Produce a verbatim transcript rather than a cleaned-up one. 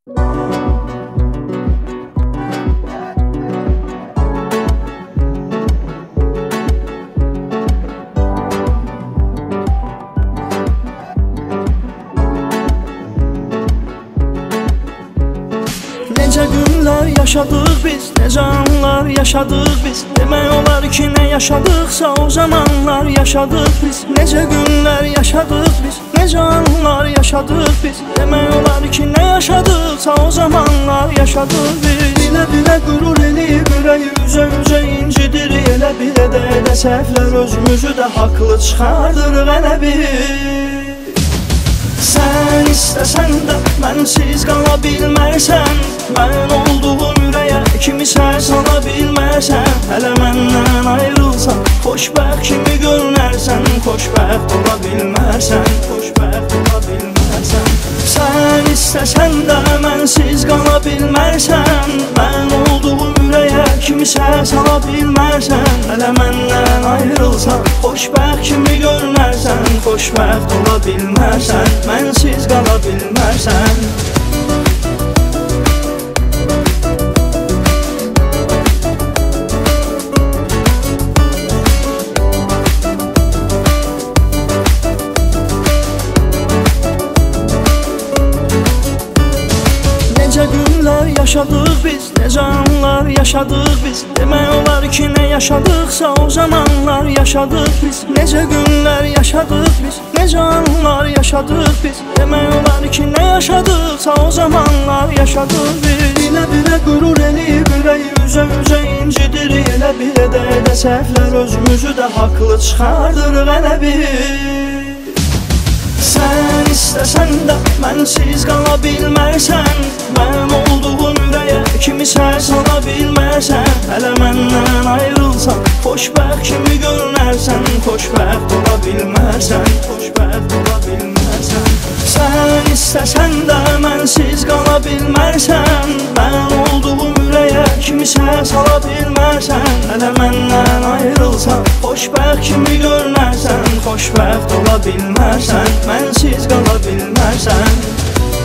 Necə günlər yaşadıq biz, necə anlar yaşadıq biz. Demək olar ki, nə yaşadıqsa o zamanlar yaşadıq biz. Necə günlər yaşadıq biz, necə anlar yaşadıq biz. Demək olar ki, nə yaşadıqsa o zamanlar yaşadıq biz. Bilə-bilə qürur eləyib ürəyi üzə-üzə incidir. Elə bilə də edə səhvlər özümüzü də haqlı çıxardırıq elə bir. Sən istəsən də mənsiz qala bilmərsən. Mən olduğum ürəyə kimisə sala bilmərsən. Hələ məndən ayrılsan, xoşbəxt kimi görünərsən. Xoşbəxt ola bilmərsən, xoşbəxt ola bilmərsən. Sən istəsən də mənsiz qala bilmərsən. Mən olduğum ürəyə kimisə sala bilmərsən. Hələ məndən ayrılsan, xoşbəxt kimi görünərsən. Xoşbəxt ola bilmərsən, mənsiz qala bilmərsən. Necə günlər yaşadıq biz, necə anlar yaşadıq biz. Demək olar ki, nə yaşadıqsa o zamanlar yaşadıq biz. Necə günlər yaşadıq biz, necə anlar yaşadıq biz. Demək olar ki, nə yaşadıqsa o zamanlar yaşadıq biz. Bilə-bilə qürur eləyib ürəyi üzə-üzə incidir. Elə bilə də edə səhvlər özümüzü də haqlı çıxardırıq elə bir. Sən istəsən də mənsiz qala bilmərsən. Mən olduğum ürəyə kimisə sala bilmərsən. Hələ məndən ayrılsan, xoşbəxt kimi görünərsən. Xoşbəxt ola bilmərsən, xoşbəxt ola bilmərsən. Sən istəsən də mənsiz qala bilmərsən. Mən olduğum ürəyə kimisə sala bilmərsən. Hələ məndən ayrılsan, xoşbəxt kimi görünərsən. Xoşbəxt ola bilmərsən, mənsiz qala bilmərsən.